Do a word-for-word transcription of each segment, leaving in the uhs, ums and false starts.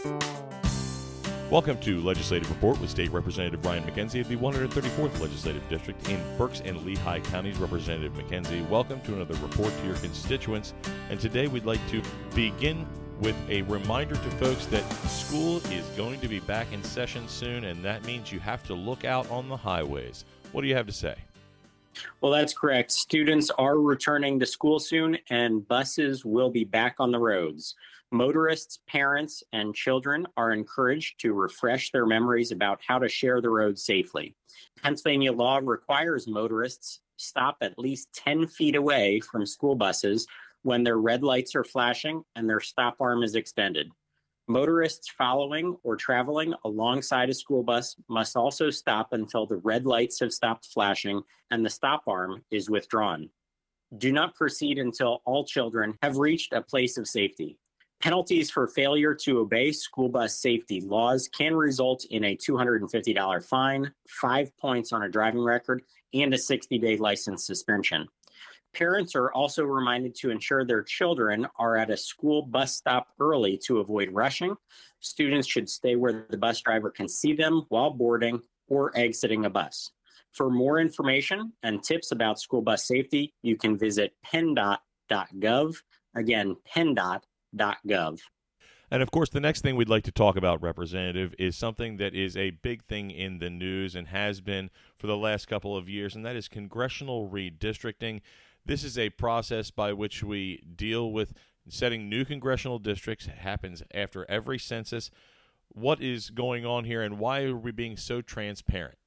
Welcome to Legislative Report with State Representative Ryan McKenzie of the one hundred thirty-fourth Legislative District in Berks and Lehigh Counties. Representative McKenzie, welcome to another report to your constituents. And today we'd like to begin with a reminder to folks that school is going to be back in session soon, and that means you have to look out on the highways. What do you have to say? Well, that's correct. Students are returning to school soon, and buses will be back on the roads. Motorists, parents, and children are encouraged to refresh their memories about how to share the road safely. Pennsylvania law requires motorists stop at least ten feet away from school buses when their red lights are flashing and their stop arm is extended. Motorists following or traveling alongside a school bus must also stop until the red lights have stopped flashing and the stop arm is withdrawn. Do not proceed until all children have reached a place of safety. Penalties for failure to obey school bus safety laws can result in a two hundred fifty dollars fine, five points on a driving record, and a sixty-day license suspension. Parents are also reminded to ensure their children are at a school bus stop early to avoid rushing. Students should stay where the bus driver can see them while boarding or exiting a bus. For more information and tips about school bus safety, you can visit penndot dot gov. Again, penndot dot gov. And of course, the next thing we'd like to talk about, Representative, is something that is a big thing in the news and has been for the last couple of years, and that is congressional redistricting. This is a process by which we deal with setting new congressional districts. It happens after every census. What is going on here, and why are we being so transparent?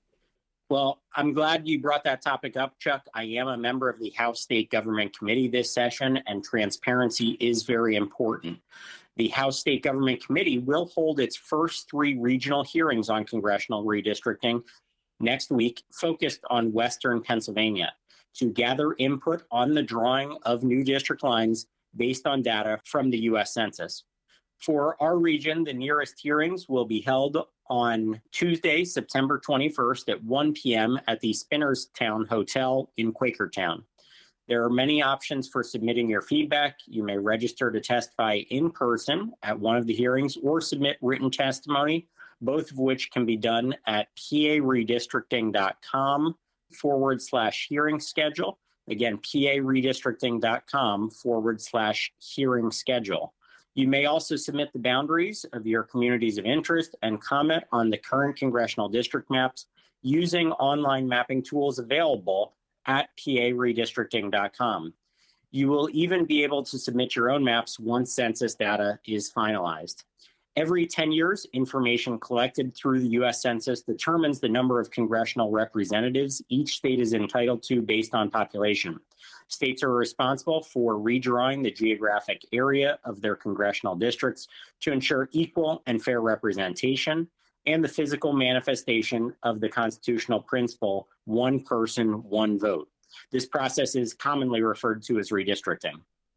Well, I'm glad you brought that topic up, Chuck. I am a member of the House State Government Committee this session, and transparency is very important. The House State Government Committee will hold its first three regional hearings on congressional redistricting next week, focused on Western Pennsylvania, to gather input on the drawing of new district lines based on data from the U S Census. For our region, the nearest hearings will be held on Tuesday, September twenty-first at one p.m. at the Spinnerstown Hotel in Quakertown. There are many options for submitting your feedback. You may register to testify in person at one of the hearings or submit written testimony, both of which can be done at paredistricting.com forward slash hearing schedule. Again, paredistricting.com forward slash hearing schedule. You may also submit the boundaries of your communities of interest and comment on the current congressional district maps using online mapping tools available at paredistricting dot com. You will even be able to submit your own maps once census data is finalized. Every ten years, information collected through the U S Census determines the number of congressional representatives each state is entitled to based on population. States are responsible for redrawing the geographic area of their congressional districts to ensure equal and fair representation and the physical manifestation of the constitutional principle, one person, one vote. This process is commonly referred to as redistricting.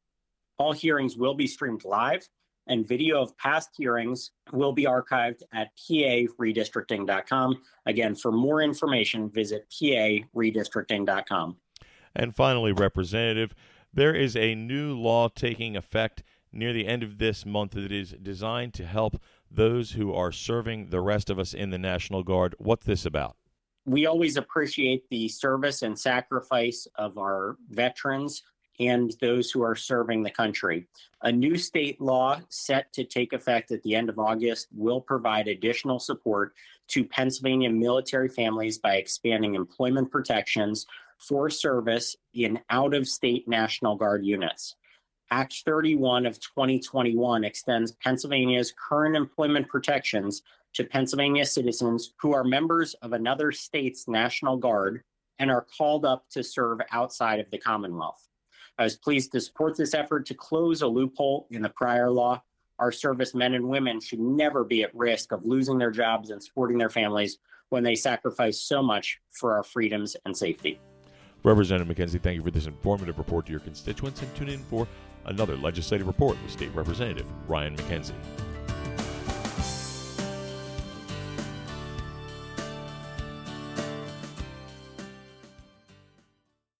All hearings will be streamed live, and video of past hearings will be archived at paredistricting dot com. Again, for more information, visit paredistricting dot com. And finally, Representative, there is a new law taking effect near the end of this month that is designed to help those who are serving the rest of us in the National Guard. What's this about? We always appreciate the service and sacrifice of our veterans and those who are serving the country. A new state law set to take effect at the end of August will provide additional support to Pennsylvania military families by expanding employment protections for service in out-of-state National Guard units. Act thirty-one of twenty twenty-one extends Pennsylvania's current employment protections to Pennsylvania citizens who are members of another state's National Guard and are called up to serve outside of the Commonwealth. I was pleased to support this effort to close a loophole in the prior law. Our servicemen and women should never be at risk of losing their jobs and supporting their families when they sacrifice so much for our freedoms and safety. Representative McKenzie, thank you for this informative report to your constituents, and tune in for another legislative report with State Representative Ryan McKenzie.